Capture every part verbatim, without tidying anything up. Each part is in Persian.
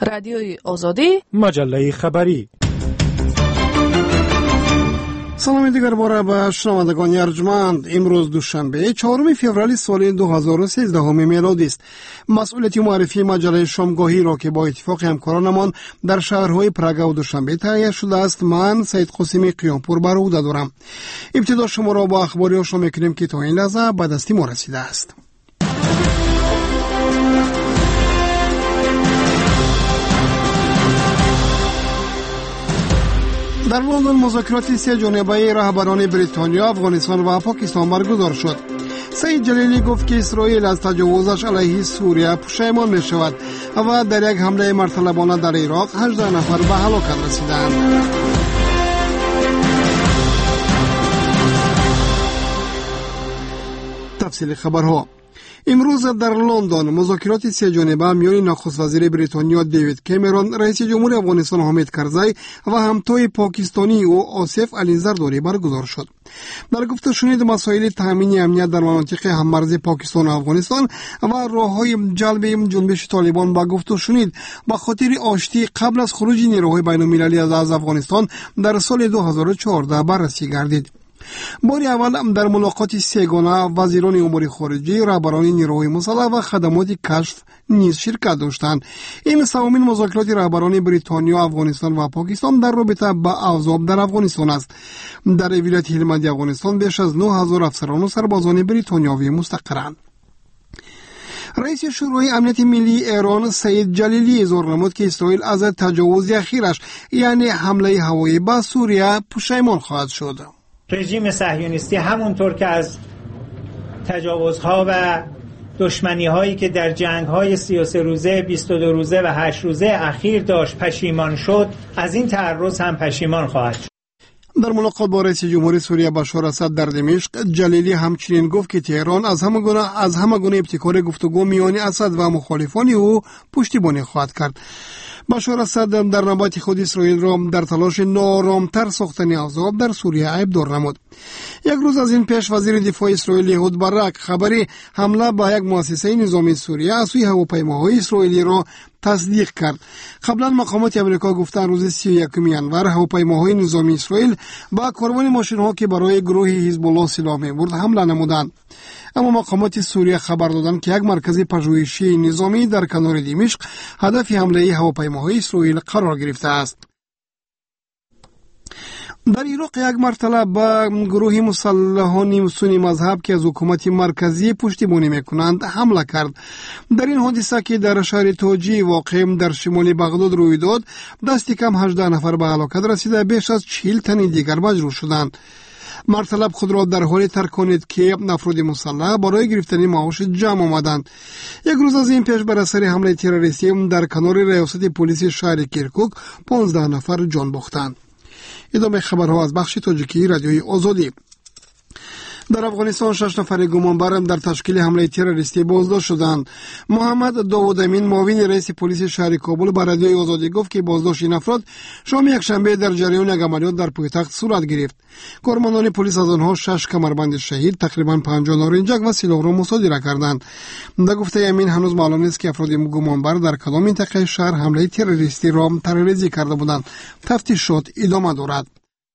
رادیوی آزادی، مجله خبری. سلام دیگر باره به شنوندگان ارجمند. امروز دوشنبه چهارم فوریه سال دو هزار و سیزده میلادی است. مسئولیت معرفی مجله شامگاهی را که با اتفاق همکارانمان در شهرهای پراگ و دوشنبه تهیه شده است، من سید قاسمی قیامپور بر عهده دارم. ابتدا شما را با اخباری آشنا می‌کنیم که تا این لحظه به دستی ما رسیده است. در لندن مذاکرات سه جانبه رهبران بریتانیا، افغانستان و پاکستان برگزار شد. سعید جلیلی گفت که اسرائیل از تجاوزش علیه سوریه پشیمان می شود و در یک حمله مرتلبانه در عراق هجده نفر به هلاکت رسیدند. تفصیل خبرها. امروز در لندن مذاکرات سه جانبه میان نخست وزیر بریتانیا دیوید کامرون، رئیس جمهور افغانستان حامد کرزی و همتای پاکستانی او آصف علی زرداری برگزار شد. در گفته شنید مسائل تامین امنیت در مناطق هممرز پاکستان و افغانستان و راههای جلب جنبش طالبان با گفته شنید به خاطر آشتی قبل از خروج نیروهای بین المللی از افغانستان در سال دو هزار و چهارده بررسی گردید. باری اول در ملاقات سه‌گانه وزیران امور خارجه، رهبران نیروهای مسلح و خدمات کشف نیز شرکت داشتند. این سومین مذاکرات رهبران بریتانیا، افغانستان و پاکستان در رابطه با اوضاع در افغانستان است. در ولایت هلمند افغانستان بیش از نه هزار افسران و سربازان بریتانیایی مستقرند. رئیس شورای امنیت ملی ایران سعید جلیلی اظهار نمود که اسرائیل از تجاوز اخیرش یعنی حمله هوایی به سوریه پشیمان خواهد شد. رژیم صهیونیستی همونطور که از تجاوزها و دشمنی‌هایی که در جنگ‌های سی و سه روزه، بیست و دو روزه و هشت روزه اخیر داشت پشیمان شد، از این تعرض هم پشیمان خواهد شد. در ملاقات با رئیس جمهور سوریه بشار اسد در دمشق، جلیلی همچنین گفت که تهران از همه گونه از همه گونه ابتکار گفتگو میان اسد و مخالفان او پشتیبانی خواهد کرد. بشار اسد در نوبت خود اسرائیل را در تلاش نارامتر ساختن اوضاع در سوریه عیبدار نمود. یک روز از این پیش وزیر دفاع اسرائیل یهود برک خبری حمله به یک مؤسسه نظامی سوریه از سوی هواپیماهای اسرائیلی را تصدیق کرد. قبلا مقامات آمریکا گفتند روز سی و یکم ژانویه هواپیماهای نظامی اسرائیل با کاروان ماشین‌ها که برای گروه حزب الله سلاح می‌برد حمله نمودند. اما مقامات سوریه خبر دادند که یک مرکز پژوهشی نظامی در کنار دمشق هدف حمله هواپیماهای اسرائیل قرار گرفته است. در عراق یک مرتبه به گروه مسلحان سنی مذهب که از حکومت مرکزی پشتیبانی میکنند حمله کرد. در این حادثه که در شهر توجی واقع در شمال بغداد روی داد، دست کم هجده نفر به هلاکت رسیده، بیش از چهل تن دیگر مجروح شدند. مرطلب خود را در حال ترک کنید که افراد مسلح برای گرفتن معاش جمع آمدند. یک روز از این پیش بر اثر حمله تروریستی در کنار ریاست پلیس شهر کرکوک پانزده نفر جان باختند. ادامه خبرها از بخش تاجیکی رادیوی آزادی. در افغانستان شش نفر گمانبر در تشکیل حمله تروریستی بازداشت شدند. محمد داوود امین معاون رئیس پلیس شهر کابل به رادیوی آزادی گفت که بازداشت این افراد شام یک شنبه در جریان یک عملیات در پایتخت صورت گرفت. کارمندان پلیس از آنها شش کمربند شهید، تقریبا پنجاه نارنجک و سلاح را مصادره کردند. در گفته امین هنوز معلوم نیست که افراد گمانبر در کدام منطقه شهر حمله تروریستی را طرحریزی کرده بودند. تفتیشات ادامه دارد.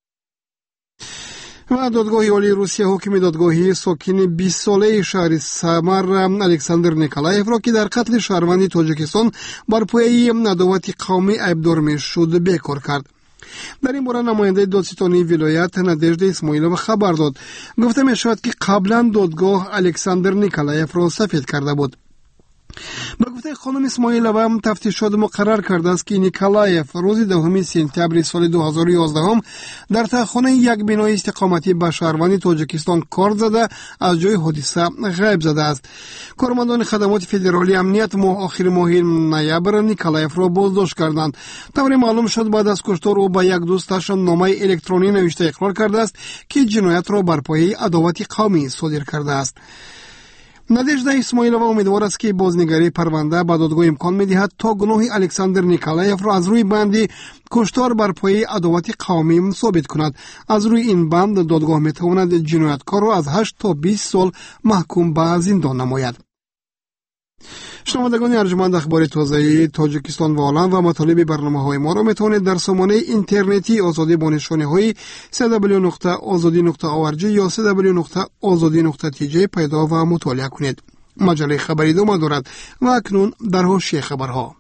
و دادگاه عالی روسیه حکم دادگاهی ساکن بیست ساله شهر سمر الکساندر نیکولایف را که در قتل شهروند تاجیکستان بر پایه عداوت قومی عیبدار می‌شد بیکار کرد. در این باره نماینده دادستانی ولایت نادژدا اسماعیلووا خبر داد. گفته می‌شود که قبلا دادگاه الکساندر نیکولایف را سفید کرده بود. به گفته خانم اسماعیلووا تفتیشات مقرر کرده است که نیکولایف روز دهم سپتامبر سال دو هزار و یازده در تخانه یک بنای استقامتی به شهروند تاجیکستان کار زده از جای حادثه غیب زده است. کارمندان خدمات فدرالی امنیت ماه آخر ماه نوامبر نیکولایف را بازداشت کردند. طوری معلوم شد بعد از کشتار او با یک دوستش نامه الکترونی نوشته اقرار کرده است که جنایت را بر پایه عداوت قومی صادر کرده است. نادژدا اسماعیلووا امیدوار است که بازنگری پرونده به دادگاه امکان می‌دهد تا گناه الکساندر نیکولایف را از روی بند کشتار بر پایه عداوت قومی ثابت کند. از روی این بند دادگاه می‌تواند جنایتکار را از هشت تا بیست سال محکوم به زندان نماید. شنوندگان ارجمند، اخبار تازه تاجیکستان و عالم و مطالب برنامه‌های ما را میتوانید در سامانه اینترنتی آزادی با نشانه‌های دبلیو دبلیو دبلیو نقطه آزادی نقطه او ار جی یا دبلیو دبلیو دبلیو نقطه آزادی نقطه تی جی پیدا و مطالعه کنید. مجله خبری ادامه دارد و اکنون در حاشیه خبرها.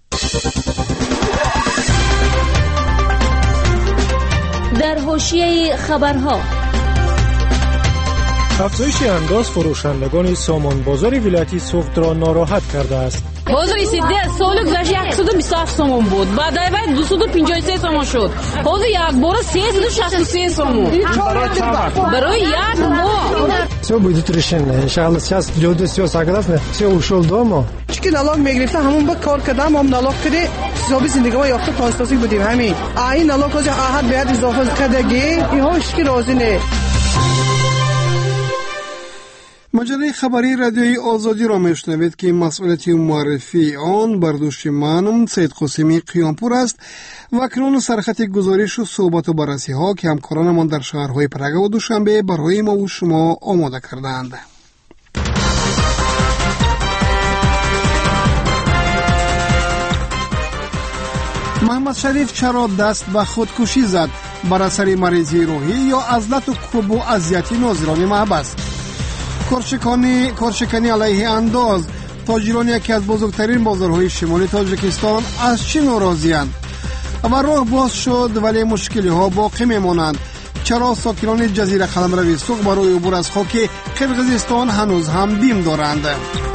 در حاشیه خبرها افزایش انداز فروشندگان سامان بازار ولایتی سوخت را ناراحت کرده است. حاضر ایستیده سال گذشته صد و بیست و هفت سومون بود، بعد بعد دویست و پنجاه و سه سومون شد، حاضر یک بار سیصد و شصت و سه سومون برای یک بار. Все будет решено. Иншаллах сейчас люди все согласны, все ушел дома. چی налог میگرفته همون با کار کردم، هم налог کردی حساب زندگی ما یافته تاسیسی بودیم. همین این налог از احد بیاد اضافه کردگی اینها هیچ راضی نه. مجله خبری رادیوی آزادی را میشنوید که مسئولیت معرفی آن بر دوش من سید قاسمی قیامپور است و اکنون سرخط گزارش و صحبت و بررسی ها که همکارانمان در شهرهای پرگ و دوشنبه برای ما و شما آماده کردند. محمد شریف چرا دست به خودکشی زد؟ بر اثر مریضی روحی یا عزلت و کوب و اذیت ناظران محبس؟ کارشکنی کارشکنی علیه انداز، تاجران یکی از بزرگترین بازارهای شمالی تاجیکستان از چی ناراضی‌اند؟ و راه باز شد ولی مشکلی ها باقی میمانند. چرا ساکنان جزیره قلمرو سوق برای عبور از خاک قرقیزستان هنوز هم بیم دارند؟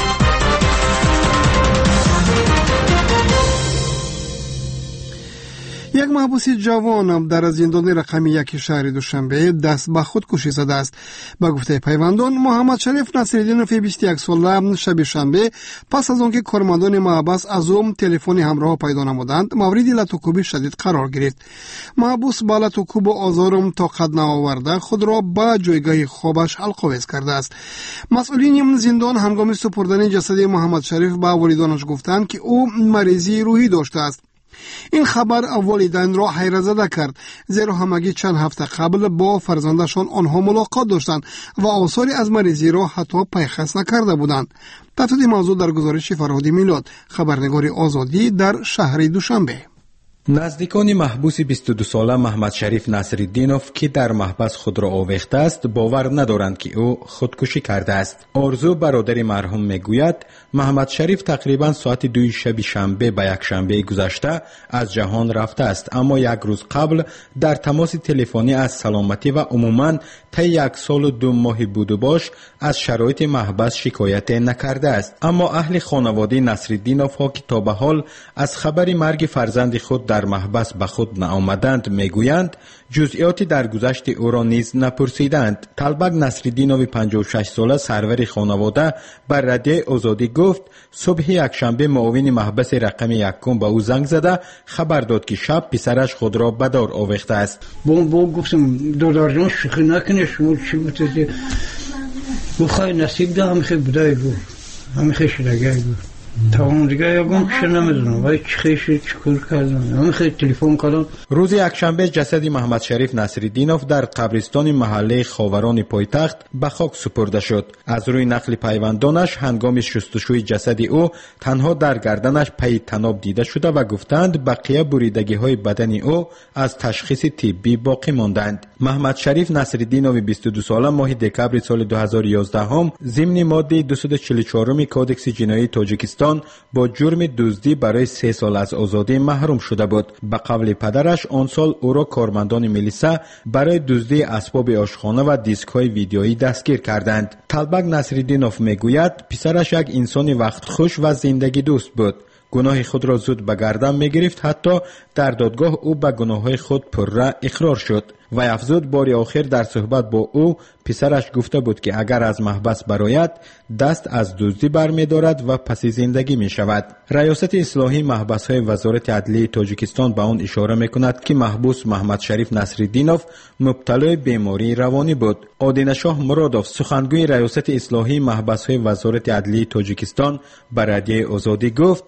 یک محبوس جوان در زندان رقم یک شهر دوشنبه دست به خودکشی زده است. به گفته پیوندان، محمد شریف نصرالدینوف بیست و یک ساله شب شنبه پس از آنکه کارمندان محبس از او تلفن همراه پیدا نمودند مورد لطوکوبی شدید قرار گرفت. محبوس با لطوکوب و آزار طاقت نآورده خود را به جایگاه خوابش القاویز کرده است. مسئولین زندان هنگام سپردن جسد محمد شریف به والدانش گفتند که او مریضی روحی داشته است. این خبر والدین را حیرت زده کرد، زیرا همگی چند هفته قبل با فرزندشان آنها ملاقات داشتند و آثاری از مریضی را حتی پیخست نکرده بودند. تفصیل موضوع در گزارش فرهادی میلاد، خبرنگار آزادی در شهر دوشنبه. نزدیکان محبوس بیست و دو ساله محمد شریف نصرالدینوف که در محبس خود را آویخته است باور ندارند که او خودکشی کرده است. آرزو برادر مرحوم میگوید محمد شریف تقریبا ساعت دوی شب شنبه به یک شنبه گذشته از جهان رفته است، اما یک روز قبل در تماس تلفنی از سلامتی و عموما طی یک سال و دو ماه بود و باش از شرایط محبس شکایت نکرده است. اما اهل خانواده نصرالدینوف ها که تا به حال از خبر مرگ فرزند خود در محبس به خود نآمدند میگویند جزئیاتی در گذشت او را نیز نپرسیدند. طلبک نصرالدینوف پنجاه و شش ساله سرور خانواده بر رادیوی آزادی گفت صبح یکشنبه معاون محبس رقم یکم به او زنگ زده خبر داد که شب پسرش خود را به دار آویخته است. با با گفتم دادار جان شوخی نکنه، شما چی بتونید بخوای نصیب ده هم خیلی بودای بود همین خیلی شدگه بود تمام دیگه یکم کشه نمیدونم ولی چی خیلی چکور کردم همین خیلی تلفن کردم. روز یکشنبه جسد محمد شریف نصرالدینوف در قبرستان محله خاوران پایتخت به خاک سپرده شد. از روی نقل پیوندانش هنگام شستشوی جسد او تنها در گردنش پی تناب دیده شده و گفتند بقیه بریدگی های بدن او از تشخیص طبی باقی ماندند. محمد شریف نصرالدینوف بیست و دو ساله ماه دکبر سال دو هزار و یازده هم ضمن ماده دویست و چهل و چهار کودکس جنایی تاجیکستان با جرم دزدی برای سه سال از آزادی محروم شده بود. به قول پدرش آن سال او را کارمندان میلیسا برای دزدی اسباب آشخانه و دیسک های ویدیویی دستگیر کردند. طلبک نصرالدینوف میگوید پسرش یک انسان وقت خوش و زندگی دوست بود. گناه خود را زود به گردن میگرفت، حتی در دادگاه او به گناههای خود پرره اقرار شد. و افزود باری آخر در صحبت با او پسرش گفته بود که اگر از محبس برآید دست از دزدی برمی‌دارد و پس زندگی می شود. ریاست اصلاحی محبس‌های وزارت عدلیه تاجیکستان به آن اشاره می‌کند که محبوس محمد شریف نصرالدینوف مبتلا بیماری روانی بود. آدینشاه مرادوف سخنگوی ریاست اصلاحی محبس‌های وزارت عدلیه تاجیکستان به رادیوی آزادی گفت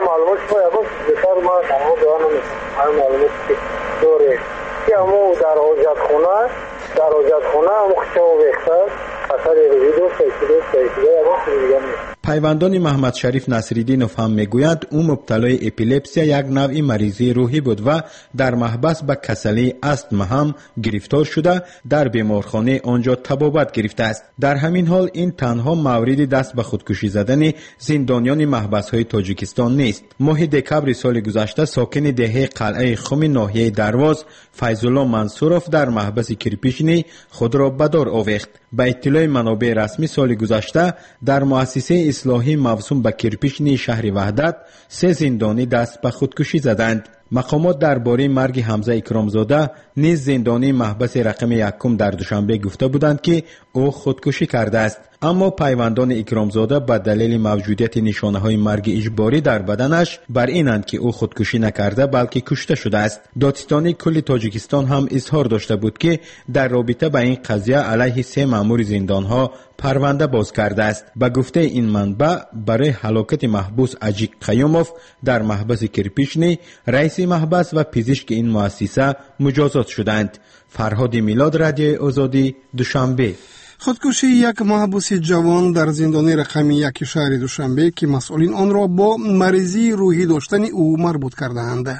همو در حاجت خونه در حاجت خونه همو خشم و بخته اثر روی دو سایسیده سایسیده همو دیگه نیست. پیوندان محمد شریف نصیرالدینوف هم میگویند او مبتلای اپیلپسیا یک نوع مریضی روحی بود و در محبس به کسلی استم هم گرفتار شده در بیمارخانه آنجا طبابت گرفته است. در همین حال این تنها مورد دست به خودکشی زدن زندانیان محبس های تاجیکستان نیست. ماه دکبر سال گذشته ساکن دهه قلعه خم ناحیه درواز فیض‌الله منصوروف در محبس کرپیشنی خود را به دار آویخت. به اطلاع منابع رسمی سال گذشته در مؤسسه اصلاحی موسوم به کرپیشنی شهر وحدت سه زندانی دست به خودکشی زدند. مقامات درباره مرگ حمزه اکرامزاده نیز زندانی محبس رقم یکم در دوشنبه گفته بودند که او خودکشی کرده است، اما پیوندان اکرامزاده به دلیل موجودیت نشانه های مرگ اجباری در بدنش بر اینند که او خودکشی نکرده بلکه کشته شده است. دادستانی کل تاجیکستان هم اظهار داشته بود که در رابطه با این قضیه علیه سه مأمور زندان ها پرونده باز کرده است. به گفته این منبع برای هلاکت محبوس اجیک قیوموف در محبس کرپیشنی رئیس محبس و پزشک این مؤسسه مجازات شدند. فرهاد میلاد، رادیو آزادی، دوشنبه. خودکشی یک محبوس جوان در زندان رقم یک شهر دوشنبه که مسئولین آن را با مریضی روحی داشتن او مربوط کردند.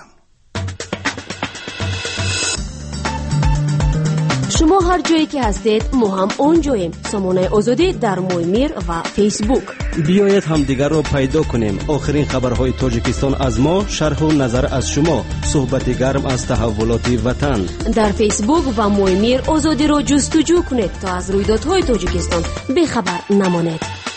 شما هر جایی که هستید ما هم اون جاییم. سامانه آزادی در مویمیر و فیسبوک. بیایید هم دیگر را پیدا کنیم. آخرین خبرهای تاجیکستان از ما، شرح و نظر از شما، صحبت گرم از تحولات وطن. در فیسبوک و مویمیر آزادی را جستجو کنید تا از رویدادهای تاجیکستان بخبر نمانید.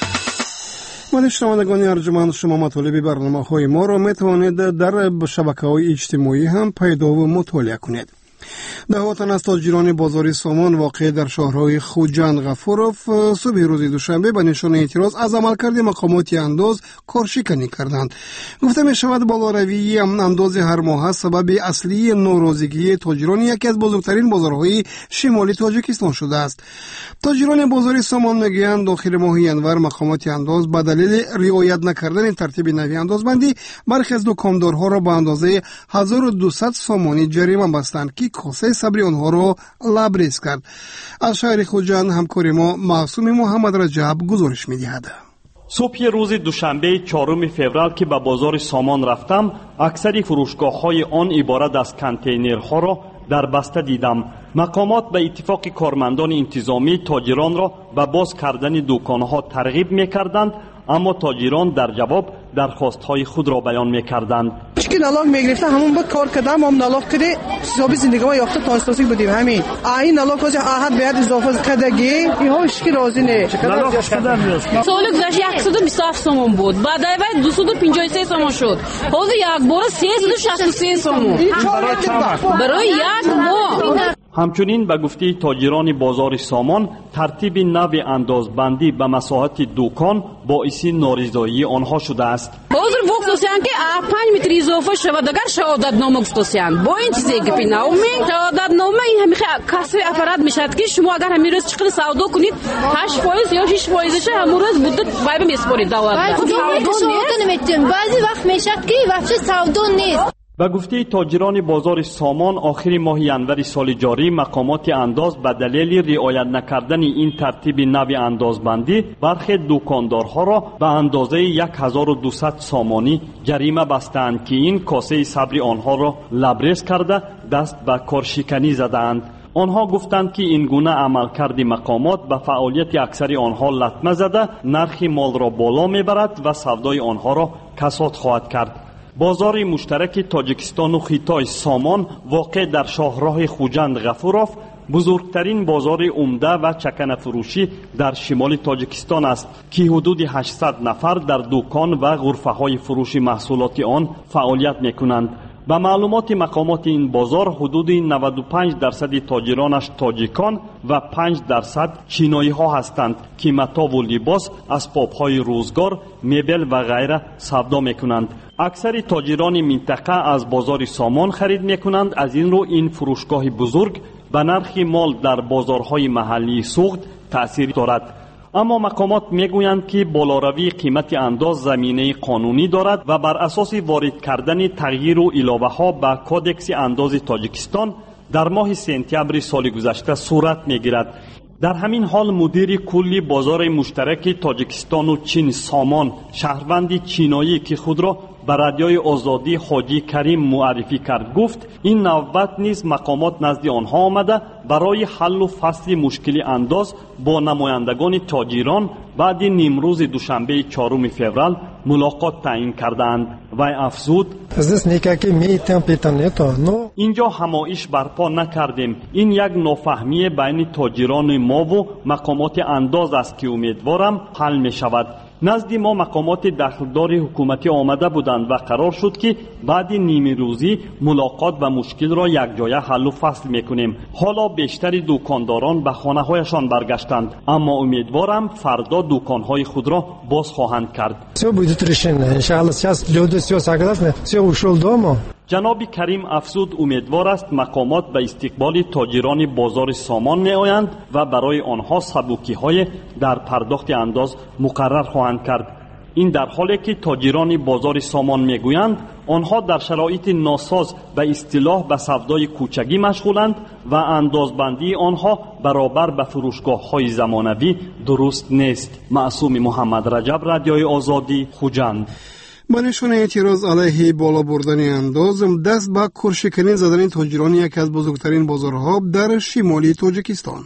من شنوندگان ارجمند، شما مطالب برنامه‌های ما را میتوانید در شبکه‌های اجتماعی هم پیدا و مطالعه کنید. دهها تن از تاجران بازار سامان واقع در شهرهای خوجند غفوروف صبح روز دوشنبه به نشان اعتراض از عملکرد مقامات انداز کارشکنی کردند. گفته می شود بالاروی انداز هر ماه سبب اصلی ناراضگی تاجران یکی از بزرگترین بازارهای شمالی تاجیکستان شده است. تاجران بازار سامان میگویند داخل ماه ینور مقامات انداز به دلیل رعایت نکردن ترتیب نوی اندازبندی برخی از دکاندارها را به اندازه هزار و دویست سامانی جریمه بستند که کاسه صبر آنها را لبریز کرد. از شهر خوجند همکار ما معصوم محمد رجب گزارش می‌دهد. صبح روز دوشنبه چهارم فوریه که به بازار سامان رفتم، اکثر فروشگاه‌های آن عبارت از کانتینرها را در بسته دیدم. مقامات به اتفاق کارمندان انتظامی تاجران را به باز کردن دکان‌ها ترغیب می‌کردند، اما تاجران در جواب درخواست‌های خود را بیان می‌کردند. چکی نلاق می‌گرفته همون با کار کردم، هم نلاق کرده حسابی زندگی ما یافته تانستاسی بودیم. همین این نلاق از احد بیاد اضافه کردگی اینها اشکی راضی نه. نلاق کردن سال گذشته صد و بیست و هفت سومون بود، بعد از دویست و پنجاه و سه سومون شد. حالا یک بار سیصد و شصت و سه سومون برای یک بار. همچنین به گفته تاجران بازار سامان ترتیب نو اندازبندی به مساحت دکان باعث نارضایی آنها شده است. حاضر وقتوسیان که پنج متر اضافه شود اگر شهادت نامه گفتوسیان با این چیزی که پیناومی شهادت نامه این همیشه کسب افراد میشد که شما اگر همین روز چقدر سودا کنید هشت فایز یا شش فایزش همون روز بوده باید میسپارید دولت. سودا نمیتونیم بعضی وقت میشد که وقت سودا نیست. به گفته تاجران بازار سامان آخر ماه ینور سال جاری مقامات انداز به دلیل رعایت نکردن این ترتیب نو اندازبندی برخی دکاندارها را به اندازه هزار و دویست سامانی جریمه بستند که این کاسه صبر آنها را لبریز کرده دست به کارشکنی زدند. آنها گفتند که این گونه عملکرد مقامات به فعالیت اکثر آنها لطمه زده نرخ مال را بالا میبرد و سودای آنها را کساد خواهد کرد. بازار مشترک تاجیکستان و خیتای سامان واقع در شاهراه خوجند غفوروف بزرگترین بازار عمده و چکنه فروشی در شمال تاجیکستان است که حدود هشتصد نفر در دکان و غرفه های فروش محصولات آن فعالیت می کنند. به معلومات مقامات این بازار حدود نود و پنج درصد تاجرانش تاجیکان و پنج درصد چینایی ها هستند که متاع و لباس، اسباب های روزگار، مبل و غیره سودا می کنند. اکثر تاجران منطقه از بازار سامان خرید می کنند. از این رو این فروشگاه بزرگ به نرخ مال در بازارهای محلی سوخت تأثیر دارد. اما مقامات میگویند که بالاروی قیمت انداز زمینه قانونی دارد و بر اساس وارد کردن تغییر و علاوه ها به کودکس انداز تاجیکستان در ماه سپتامبر سال گذشته صورت میگیرد. در همین حال مدیر کلی بازار مشترک تاجیکستان و چین سامان، شهروند چینایی که خود را به رادیوی آزادی حاجی کریم معرفی کرد، گفت این نوبت نیز مقامات نزد آنها آمده برای حل و فصل مشکل انداز با نمایندگان تاجران بعد نیمروز دوشنبه چهارم فوریه ملاقات تعیین کردند و افزود اینجا همایش برپا نکردیم. این یک نافهمی بین تاجران ما و مقامات انداز است که امیدوارم حل می شود. نزد ما مقامات دخلدار حکومتی آمده بودند و قرار شد که بعد نیمه روزی ملاقات و مشکل را یک جای حل و فصل میکنیم. حالا بیشتری دکانداران به خانه هایشان برگشتند، اما امیدوارم فردا دکانهای خود را باز خواهند کرد. جناب کریم افزود امیدوار است مقامات به استقبال تاجران بازار سامان می آیند و برای آنها سبوکی های در پرداخت انداز مقرر خواهند کرد. این در حالی که تاجران بازار سامان می گویند آنها در شرایط ناساز به اصطلاح به سودای کوچگی مشغولند و اندازبندی آنها برابر به فروشگاه های زمانوی درست نیست. معصوم محمد رجب، رادیوی آزادی، خوجند. با نشان اعتراض علیه بالا بردن انداز، دست به کرشکنی زدن تاجران یکی از بزرگترین بازارها در شمالی تاجیکستان.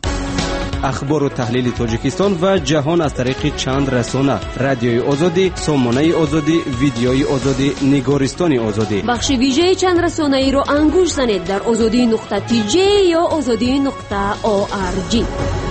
اخبار و تحلیل تاجیکستان و جهان از طریق چند رسانه: رادیوی آزادی، سامانه آزادی، ویدیوی آزادی، نگارستان آزادی. بخش ویژه چند رسانه ای را انگوش زنید در آزادی نقطه تی جی یا آزادی نقطه او آر جی.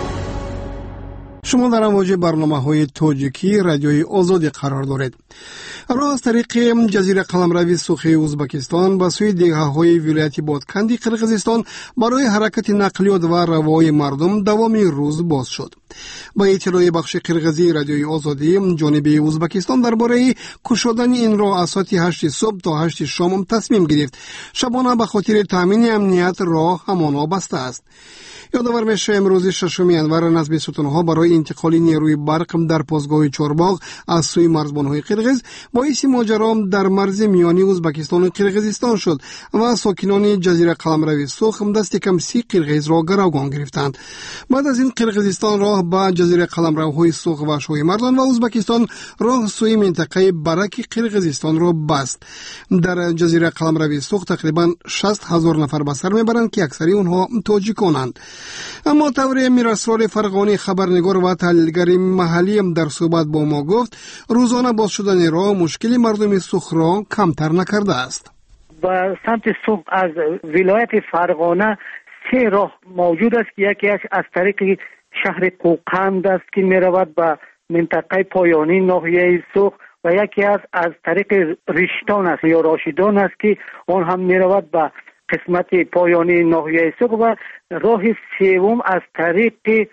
شما در امواج برنامه های تاجیکی رادیوی آزادی قرار دارید. راه از طریق جزیره قلمروی سوخی ازبکستان به سوی دیگه های ولایت بادکندی قرقیزستان برای حرکت نقلیات و روای مردم دوامی روز باز شد. با اطلاع بخش قرقیزی رادیوی آزادی، جانب ازبکستان درباره گشودن این راه از ساعت هشت صبح تا هشت شام تصمیم گرفت. شبانه به خاطر تامین امنیت راه همانا بسته است. یادآور میشه امروز ششم ینور نصب ستونها برای انتقال نیروی برق در پاسگاه چورباغ از سوی مرزبانهای قرقیز باعث ماجرا در مرز میانی ازبکستان و قرقیزستان شد و ساکنان جزیره قلمروی سرخ دست کم سی قرقیز را گروگان گرفتند. بعد از این قرقیزستان راه به جزیره قلمروهای سرخ و شویمردان و ازبکستان راه سوی منطقه برک قرقیزستان را بست. در جزیره قلمروی سرخ تقریبا شصت هزار نفر به سر میبرند که اکثری اونها تاجیکانند. اما طور میراسرار فرغانی خبرنگار و تحلیلگر محلی هم در صحبت با ما گفت روزانه باز شدن راه مشکل مردم سرخ را کمتر نکرده است. و سمت سرخ از ولایت فرغانه سه راه موجود است که یکی از طریق شهر قوقند است که می رود به منطقه پایانی ناحیه سرخ و یکی از از طریق رشتان است یا راشدان است که آن هم می رود به قسمت پایانی ناحیه سرخ و راه سوم از طریق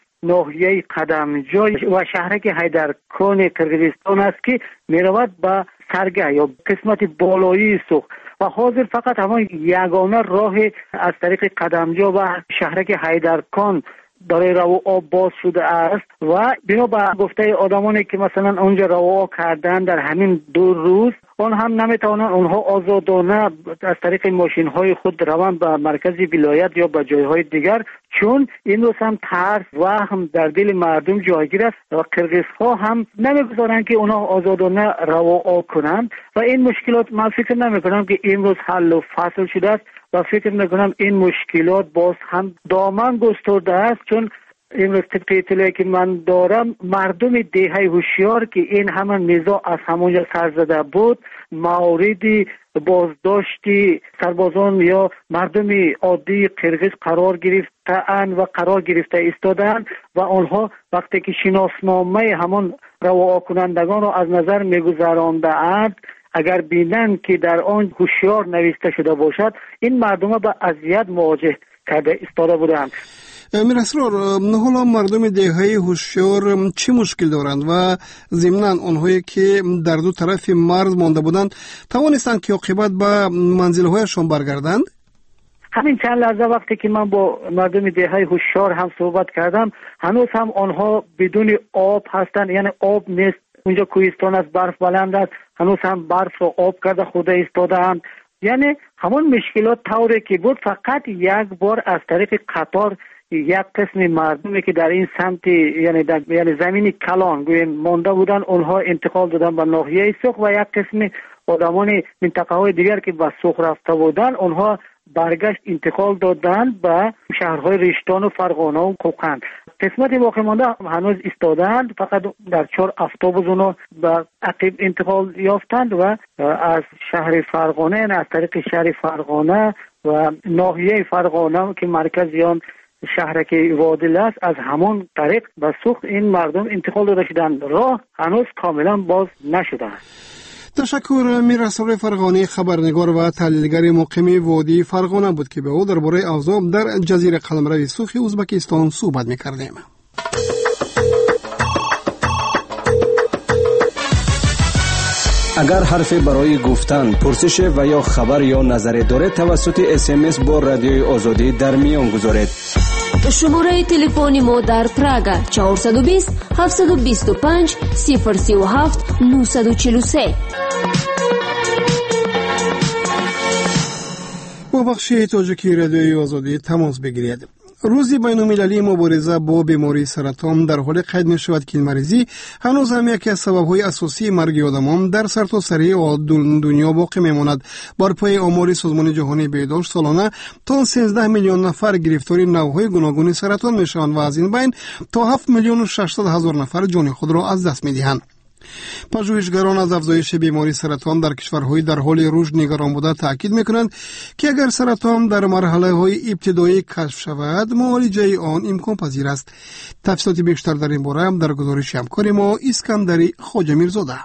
ناحیه قدمجای و شهرک حیدرکان قرقیزستان است که می رود به سرگه یا قسمت بالایی سرخ و حاضر فقط همون یگانه راه از طریق قدمجا و شهرک حیدرکان برای رو آب باز شده است و بنا به گفته آدمانی که مثلا اونجا رو کردن در همین دو روز آن هم نمیتوانند اونها آزادانه از طریق ماشین های خود روند به مرکز ولایت یا به جایهای دیگر، چون این روز هم ترس و هم در دل مردم جایگیر است و قرقیزها هم نمیگذارند که اونها آزادانه رو کنند و این مشکلات من فکر نمی کنم که این روز حل و فصل شده است و فکر میکنم این مشکلات باز هم دامن گسترده است، چون این طبق اطلاعی که من دارم مردم دهه هوشیار که این همان نزاع از همونجا سر زده بود مورد بازداشتی سربازان یا مردم عادی قرقیز قرار گرفتند و قرار گرفته ایستادند و آنها وقتی که شناسنامه همان رها کنندگان را از نظر میگذراندند اگر بینند که در آن هوشیار نوشته شده باشد این مردم به اذیت مواجه کرده ایستاده بودند. میراسرار، حالا مردم دهه هوشیار چه مشکل دارند و ضمناً آنهایی که در دو طرف مرز مانده بودند توانستند که عاقبت به منزل‌هایشان برگردند؟ همین چند لحظه وقتی که من با مردم دهه هوشیار هم صحبت کردم هنوز هم آنها بدون آب هستند، یعنی آب نیست. اونجا کوهستان از برف بلند است، هنوز هم برف رو آب کرده خود ایستاده‌اند. یعنی همون مشکلات طوری که بود فقط یک بار از طریق قطار یک قسم مردمی که در این سمت یعنی در یعنی زمین کلان گویم مانده بودن اونها انتقال دادن به ناحیه سوخ و یک قسم آدمان منطقه های دیگر که به سوخ رفته بودن اونها برگشت انتقال دادن به شهرهای رشتان و فرغانه و کوقند. قسمت باقی مانده هنوز ایستادند، فقط در چهار اتوبوس اونها به عقب انتقال یافتند و از شهر فرغانه یعنی از طریق شهر فرغانه و ناحیه فرغانه که مرکز آن شهر که وادی است از همون طریق به سوخ این مردم انتقال داده شدند. راه هنوز کاملا باز نشده است. تشکر. میرسول فرغانی خبرنگار و تحلیلگر مقیم وادی فرغانه بود که به او درباره اوضاع در جزیره قلمرو سوخ ازبکستان صحبت می‌کردیم. اگر حرفی برای گفتن، پرسش و یا خبر یا نظری دارید توسط اس ام اس با رادیوی آزادی در میان گذارید. شماره تلفن ما در پراگا چهار دو صفر هفت دو پنج صفر سه هفت نه چهار سه. با بخش تاجیکی رادیوی آزادی تماس بگیرید. روز بین‌المللی مبارزه با بیماری سرطان در حال قید می شود که این مریضی هنوز هم یکی از سبب‌های اساسی مرگ آدمان در سرتاسر دنیا باقی میماند. بر پای آمار سازمان جهانی بهداشت سالانه تا سیزده میلیون نفر گرفتار نوع‌های گوناگون سرطان میشوند و از این بین تا هفت میلیون و ششصد هزار نفر جان خود را از دست میدهند. پژوهشگران از افزایش بیماری سرطان در کشورهای در حال رشد نگران بوده تاکید میکنند که اگر سرطان در مرحله های ابتدایی کشف شود معالجه آن امکان پذیر است. تفصیلات بیشتر در این باره در گزارش همکار ما اسکندری خواجه میرزاده.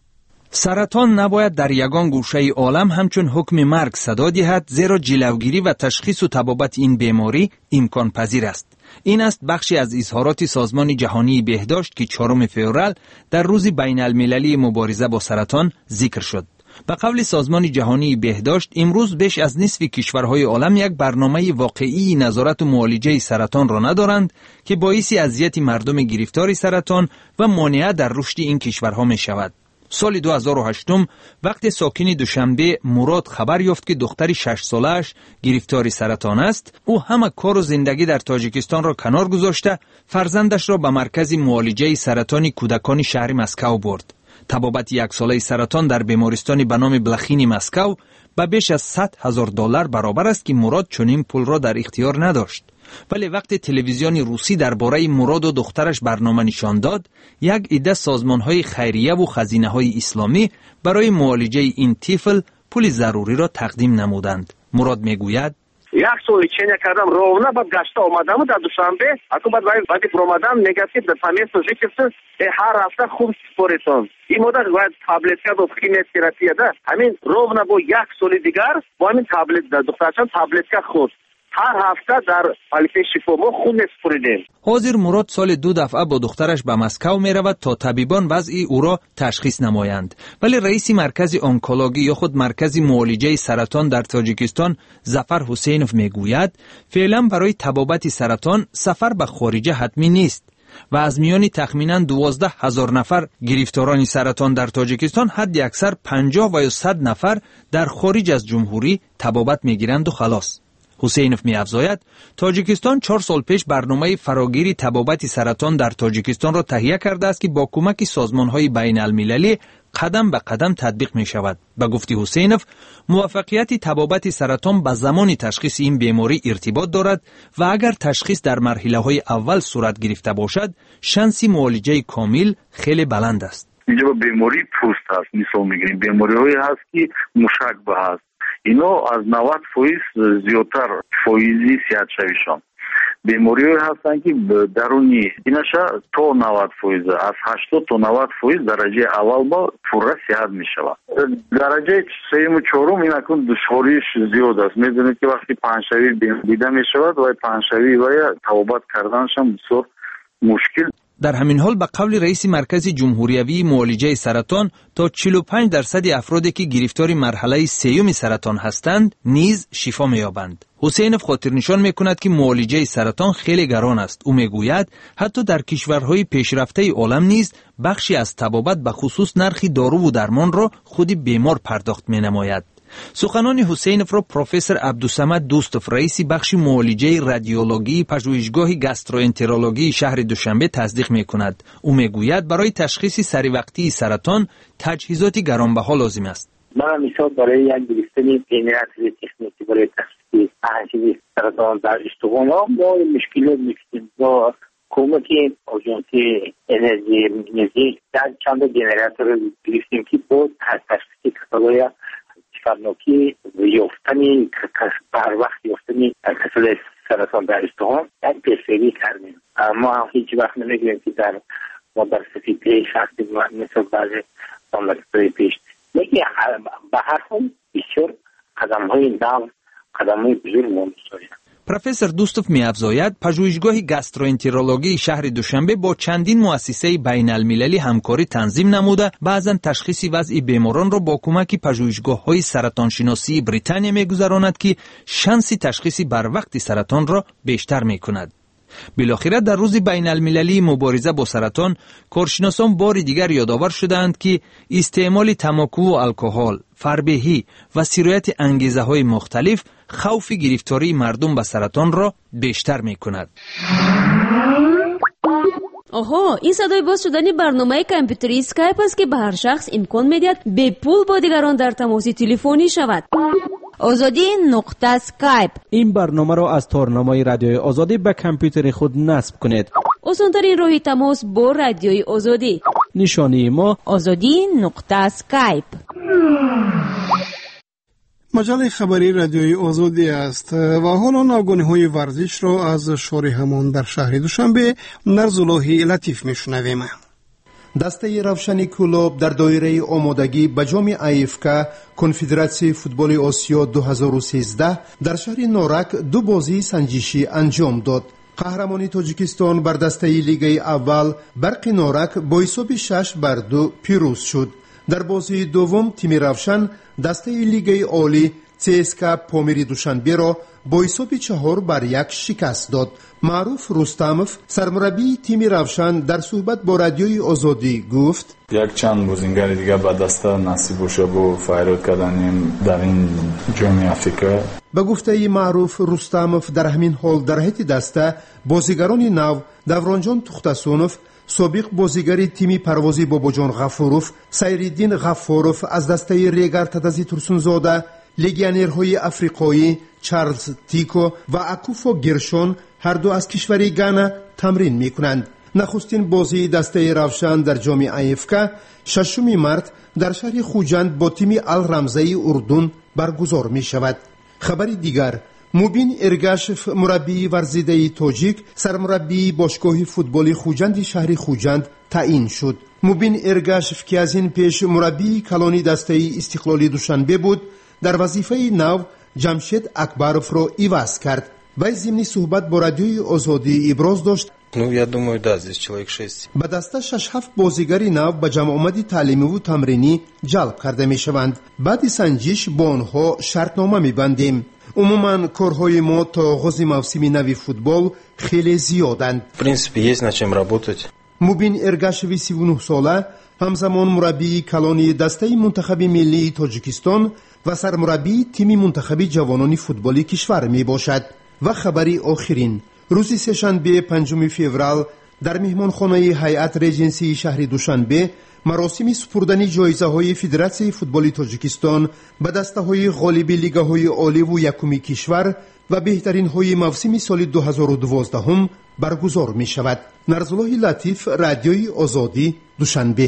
سرطان نباید در یگان گوشه عالم همچون حکم مرگ صدا دهد، زیرا جلوگیری و تشخیص و تبابت این بیماری امکان پذیر است. این است بخشی از اظهارات سازمان جهانی بهداشت که چهارم فوریه در روز بین المللی مبارزه با سرطان ذکر شد. به قول سازمان جهانی بهداشت امروز بیش از نصف کشورهای عالم یک برنامه واقعی نظارت و معالجه سرطان را ندارند که باعث اذیت مردم گرفتار سرطان و مانع در رشد این کشورها می شود. سال دو هزار و هشت وقتی ساکن دوشنبه مراد خبر یافت که دختری شش سالش گرفتار سرطان است، او همه کار و زندگی در تاجیکستان را کنار گذاشته فرزندش را به مرکز معالجه سرطان کودکان شهر مسکو برد. طبابت یک ساله سرطان در بیمارستان به نام بلخین مسکو به بیش از صد هزار دلار برابر است که مراد چنین پول را در اختیار نداشت. ولی وقتی تلویزیون روسی درباره مراد و دخترش برنامه نشان داد، یک عده سازمان‌های خیریه و خزینه‌های اسلامی برای معالجه این طفل پول ضروری را تقدیم نمودند. مراد میگوید: یک سال چنین کردم رونا بعد گشته آمدم در دوشنبه اكو بعد بعد پرومادام نگاتیو در تمیز ذکر هر هفته خوب سپوریتون این مدت باید تابلت و کیموتراپی ده همین رونا با یک سال دیگر با همین تابلت در دخترشان تابلت خود هر هفته در پالیسی شفا خون سپریدیم. حاضر مراد سال دو دفعه با دخترش به مسکو می رود تا طبیبان وضع او را تشخیص نمایند. ولی رئیس مرکز آنکولوژی یا خود مرکز معالجه سرطان در تاجیکستان ظفر حسینوف می گوید فعلا برای طبابت سرطان سفر به خارج حتمی نیست و از میان تخمینا دوازده هزار نفر گرفتاران سرطان در تاجیکستان حد اکثر پنجاه و یا صد نفر در خارج از جمهوری طبابت می گیرند و خلاص. حسینوف می افزاید تاجیکستان چهار سال پیش برنامه فراگیری طبابت سرطان در تاجیکستان را تهیه کرده است که با کمک سازمان‌های بین المللی قدم به قدم تطبیق می شود. به گفته حسینوف موفقیت طبابت سرطان به زمان تشخیص این بیماری ارتباط دارد و اگر تشخیص در مرحله‌های اول صورت گرفته باشد شانس معالجه کامل خیلی بلند است. اینجا بیماری پوست هست، مثال میگیریم بیماری‌هایی هست که موشک به هست اینا از نود فیصد زیادتر فایزی صحت شویشان بیماری‌هایی هستند که درونی ایناشا تا نود فیصد از هشتاد تا نود فیصد درجه اول با پورا صحت میشود. درجه سوم و چهارم این اکنون دشواریش زیاد است. میدونید که وقتی پنجشنبه دیده میشود و پنجشنبه و طبابت کردنش هم بسیار مشکل. در همین حال به قول رئیس مرکز جمهوریوی معالجه سرطان تا چهل و پنج درصد افرادی که گرفتار مرحله سیوم سرطان هستند نیز شفا می‌یابند. حسینوف خاطر نشان می‌کند که معالجه سرطان خیلی گران است. او میگوید حتی در کشورهای پیشرفته عالم نیز بخشی از طبابت به خصوص نرخ دارو و درمان را خود بیمار پرداخت می‌نماید. سخنان حسینف را پروفسور عبدالصمد دوستوف رئیس بخش معالجه رادیولوژی پژوهشگاه گاستروانترولوژی شهر دوشنبه تصدیق می‌کند. او میگوید برای تشخیص سریوقتی سرطان تجهیزات گرانبها لازم است. من مثال برای یک گرفتن جنراتور تکنیکی برای تشخیص تجهیز سرطان در استخوان ها ما مشکلات می‌کشیم با کمک آژانسی انرژی مغناطیسی در چند جنراتور گرفتیم که بود از تشخیص کسالای شفرناکی یافتنی بر وقت یافتنی کسال سرطان در استخوان یک پیش‌روی کردیم. ما هم هیچ وقت نمیگیم که در ما در سفیده شخصی مثل بعض مملکت‌های پیش میگه به هر حال بسیار قدم‌های نو قدم‌های بزرگ ما می‌سازیم. پروفسور دوستوف می‌افزاید پژوهشگاه گاستروانترولوژی شهر دوشنبه با چندین مؤسسه بین‌المللی همکاری تنظیم نموده بعضاً تشخیص وضع بیماران را با کمک پژوهشگاه‌های سرطان شناسی بریتانیا می‌گذراند که شانس تشخیص بر وقت سرطان را بیشتر می‌کند. بالاخره در روز بین المللی مبارزه با سرطان کارشناسان بار دیگر یادآور شدند که استعمال تماکو و الکل، فربهی و سرایت انگیزه های مختلف خوف گرفتاری مردم به سرطان را بیشتر می کند. آها، این صدای باز شدنی برنامه کامپیوتری اسکایپ است که به هر شخص امکان می‌دهد به پول با دیگران در تماس تلفنی شود. آزادی نقطه اسکایپ. این برنامه را از تارنامه رادیوی آزادی به کامپیوتر خود نصب کنید. آسان‌ترین راه تماس با رادیوی آزادی. نشانی ما آزادی نقطه اسکایپ. مجله خبری رادیوی آزادی است و حالا ناگهانی ورزش را از شاری همان در شهر دوشنبه نرزاللهی لطیف میشنویم. دسته روشنی کلوب در دایره آمادگی به جام ایفکا کنفدراسیون فوتبال آسیا دو هزار و سیزده در شهر نورک دو بازی سنجشی انجام داد. قهرمانی تاجیکستان بر دسته لیگ اول برق نورک با حساب شش بر دو پیروز شد. در بازی دوم تیم روشن دسته لیگ عالی سی اس کے پامیری دوشنبه را با حساب چهار بر یک شکست داد. معروف رستموف سرمربی تیم روشن در صحبت با رادیوی آزادی گفت یک چند بازیگر دیگه به دسته نصیب بشه با فیروز کردنیم در این جام افریقا. به گفته معروف رستموف در همین حال در هیئت دسته بازیگران نو دورانجان تختسونوف، سابق بازیگر تیم پروازی باباجان غفوروف، سیریدین غفوروف از دسته ریگر تدزی ترسونزاده، لگیونرهای افریقایی چارلز تیکو و اکوفو گرشون هر دو از کشور گانا تمرین می کنند. نخستین بازی دسته روشن در جام ایفکا ششم مارس در شهر خوجند با تیم الرمزی اردن برگزار می شود. خبری دیگر، موبین ارگاشف مربی ورزیده تاجیک سرمربی باشگاه فوتبال خوجند شهر خوجند تعیین شد. موبین ارگاشف که از این پیش مربی کلانی دسته استقلالی دوشنبه بود در وظیفه نو جمشید اکبروف را عوض کرد. وی ضمن صحبت با رادیوی آزادی ابراز داشت Ну, я думаю, да, здесь человек шесть. به دسته شش هفت بازیگری نو به جمع آمدی تعلیمی و تمرینی جلب کرده می شوند. بعد سنجش با آنها شرطنامه می بندیم. عموما کارهای ما تا آغاز موسم نوی فوتبال خیلی زیادند. В принципе, есть над чем работать. موبین ارگاشوی سی و نه ساله همزمان مربی کلانی دسته منتخب ملی تاجیکستان و سرمربی تیم منتخب جوانان فوتبالی کشور می باشد. و خبری آخرین، روز سه‌شنبه پنجم فوریه در مهمانخانه هیئت ریجنسی شهر دوشنبه مراسم سپردن جایزه های فدراسیون فوتبال تاجیکستان به دسته های غالب لیگ های عالی و یکمی کشور و بهترین های موسم سال دو هزار و دوازده هم برگزار می شود. نرزالله لطیف، رادیوی آزادی، دوشنبه.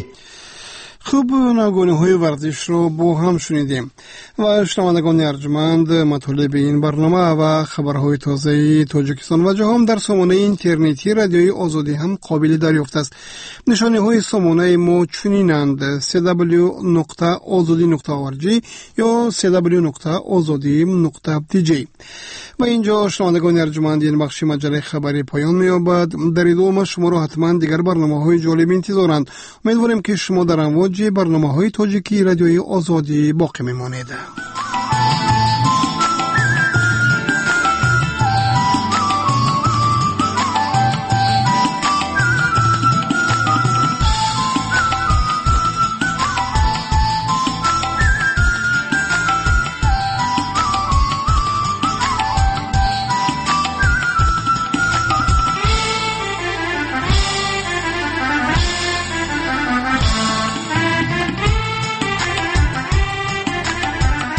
خوب، ناگهانی های ورزش رو با هم شنیدیم و شنوندگان ارجمند مطالب این برنامه و خبرهای تازه تاجیکستان و جهان در سامانه اینترنتی رادیوی آزادی هم قابل دریافت است. نشانی های سامانه ما چنینند: سی دبلیو نقطه آزادی نقطه او آر جی یا سی دبلیو نقطه آزادی نقطه دی جی. و اینجا شنوندگان ارجمند این بخش مجله خبری پایان می‌یابد. در ادامه شما را حتما دیگر برنامه‌های جالب انتظارند. امیدواریم که شما در امواج برنامه‌های تاجیکی رادیوی آزادی باقی می‌مانید.